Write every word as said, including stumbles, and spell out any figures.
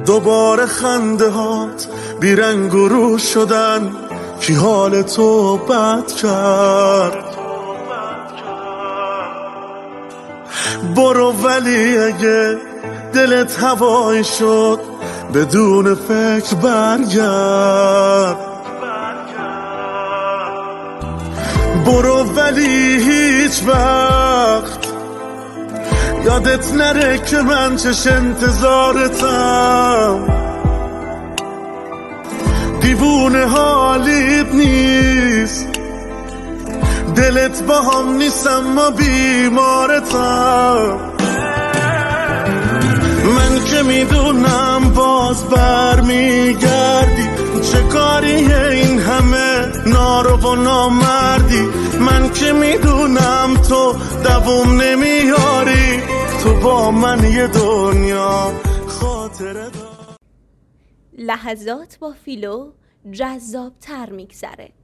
دوباره خنده هات بیرنگ و رو شدن، کی حال تو بد کرد. برو ولی اگه دلت هوایی شد بدون فکر برگرد. برو ولی هیچ وقت یادت نره که من چش انتظارتم. دیوونه حالیت نیست، دلت با هم نیست اما بیمارتم. من که میدونم باز بر میگردی، چه کاریه این همه نارو و نامردی. من که میدونم تو دووم نمیاری، تو با من یه دنیا خاطره دار. لحظات با فیلو جذاب تر میگذره.